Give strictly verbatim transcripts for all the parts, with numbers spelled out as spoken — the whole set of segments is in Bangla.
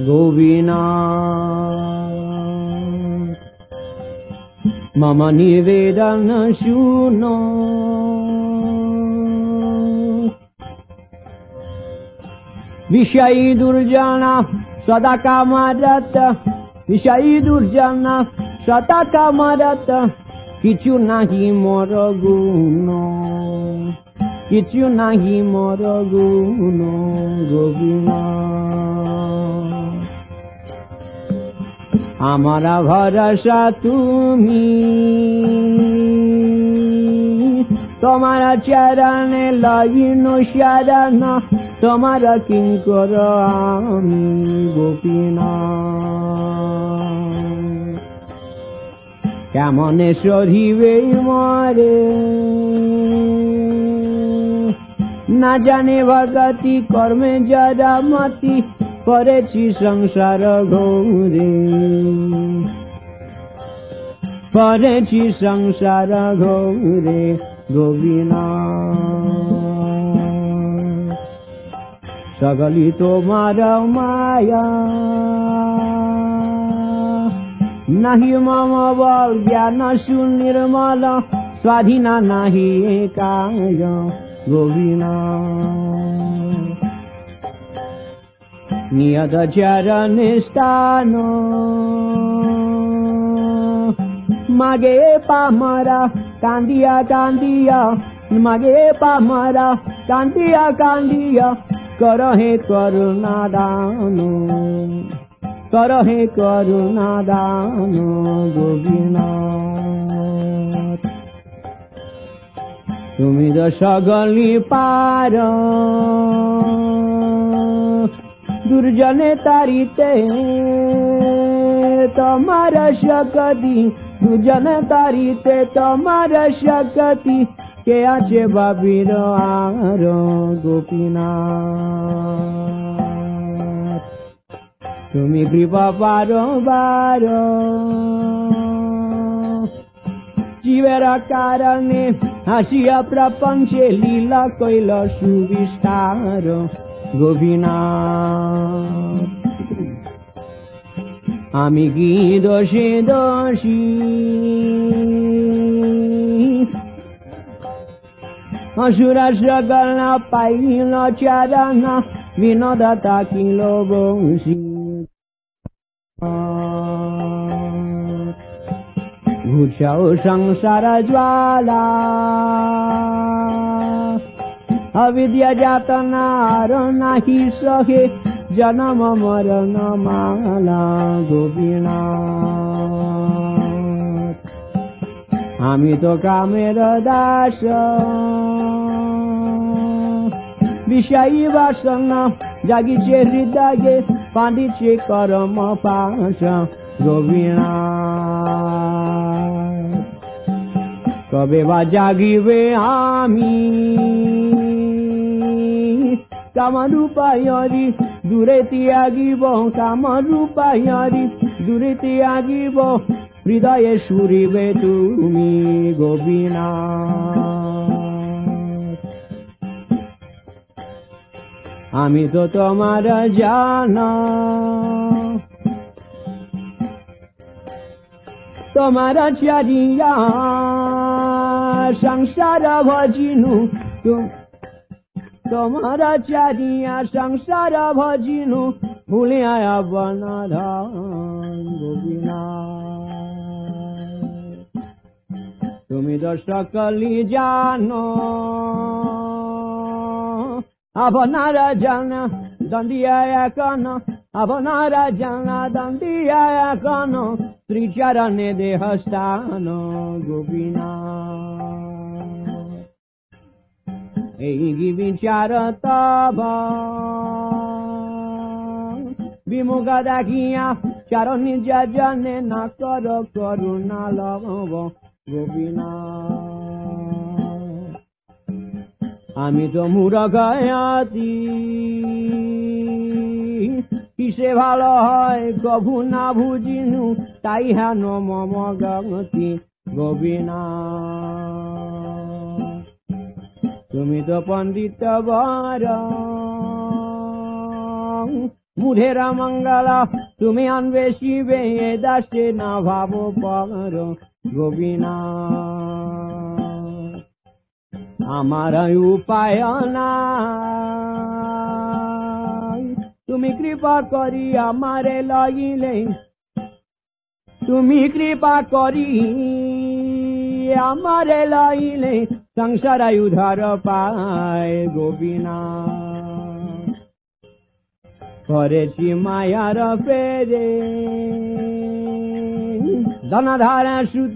गोपीनाथ मम निवेदन शुनो विषयी दुर्जना सदा कामरत विषयी दुर्जना सदा कामरत किछु नाही मोर गुण किछु नाही मोर गुण गोपीनाथ हमारा भरोसा तुमी तुम्हारा चरण लगिनो शरण तुम्हारा किंकर आमी गोपीनाथ केमने सहिबे मरे ना जाने भगति कर्मे जरा मति करेছি संसार घोरे करेছি संसार घोरे गोपीनाथ सकली তোমার माया नहीं मम बल ज्ञान सुनिर्मल स्वाधीना नहीं एकाय गोपीनाथ नियत चरण स्थान मागे पामरा कांदिया कांदिया मागे पामरा कांदिया कांदिया करहे करुणा दान करहे करुणा दान गोपीनाथ तुमी तो सकली पार दुर्जने तारिते तमार शक्ति दुर्जने तारिते तमार शक्ति के आछे बाबीर आर गोपीनाथ तुमी कृपा पारो बारो जीवेर कारणे हासिया प्रपंचे लीला कैल सुविस्तार गोपीनाथ आमी की दोषे दोषी असुरा सकल पाइल चरण विनोदता किलो बंशी घुसाओ संसार ज्वाला अविद्या जातना नाही सहे जन्म मरण माला गोपीनाथ आमी तो कामेर दास विषयी वासना जागीचे हृदये बांधीचे कर्म पाश गोपीनाथ कबे बा जागिबे आमी कामरूपायरी दूरे त्यागिब कामरूपायरी दूरे त्यागिब हृदये सुरिबे तुमी गोपीनाथ आमी तो तोमार जाना तोमार चारिया संसार भजिनु तुम तुम्हारा चारिया संसार भजिनु भूले आया बनाधान गोपीनाथ तुमी तो सकली जानो अपनारा जाना दंडिया कन अपनारा जाना दंडिया कन श्री चरणे देहस्थान गोपीनाथ एही विचार तब विमुख दाखिया चारो निज जने न कर करुणा लभ गोपीनाथ आमी तो मूर्ख आছি किसे ভালো হয় কভু না বুঝিনু তাই হেন মম গতি গোপীনাথ তুমি তো পণ্ডিত বর মুধের মঙ্গল তুমি আনবে শিবে এ দাসে না ভাব পর গোপীনাথ আমার উপায় নাই তুমি কৃপা করি আমারে লইলে তুমি কৃপা করি আমারে লইলে সংসার উদ্ধার পায় গোপীনাথ করেছি মায়ার পেরে ধনধার সুত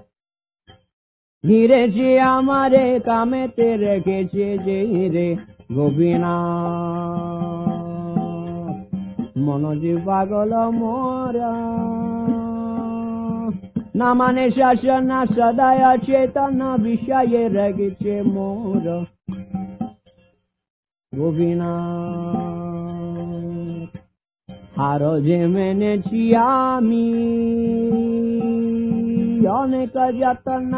ঘিরেছি আমারে কামেতে রেখেছে যে রে গোপীনাথ মনোজি পাগল মোরা না মানে শাসন সদায় চেতন বিষয়ে রেগেছে মোর গোপীনাথ হারো যে মেনেছি আমি অনেক যাতনা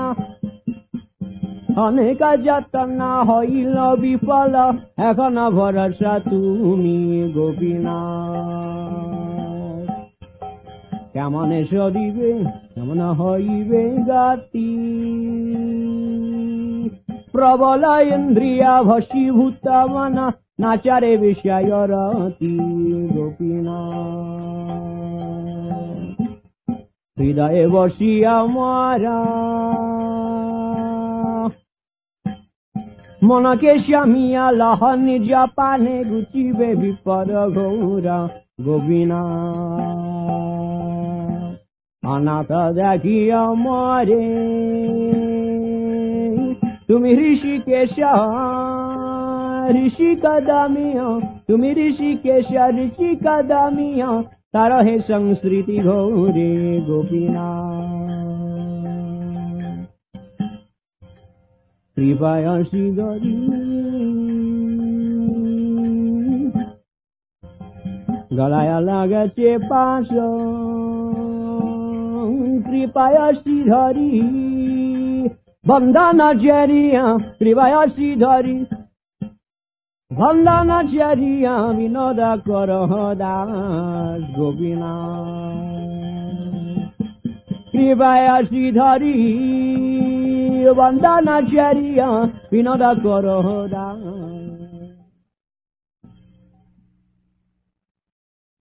অনেক যাতনা হইল বিফল এখন ভরসা তুমি গোপীনাথ কেমন সরিবে কেমন হইবে গতি প্রবল ইন্দ্রিয়া ভসীভূত মন নাচারে বিষয় রতি গোপীনাথ হৃদয়ে বসিয়া মারা মনকে শ্যামিয়া লহ নিজ পানে গুচিবে বিপদ ঘোরা গোপীনাথ অনাথ দেখিয়া মরে তুমি ঋষিকেশ ঋষি কদামিয়া তুমি ঋষিকেশ ঋষি কদামিয়া তার হে সংস্কৃতি ঘোরে গোপীনাথ কৃপায় শ্রীধরি গলায় লাগছে পাশ কৃপায় শ্রীধরি বন্দনা চারিয়া কৃপায় শ্রীধরি বন্দনা চারিয়া বিনোদ কর দাস গোপীনাথ কৃপায় শ্রীধরি বন্দনা চারিয়া বিনোদ কর দাস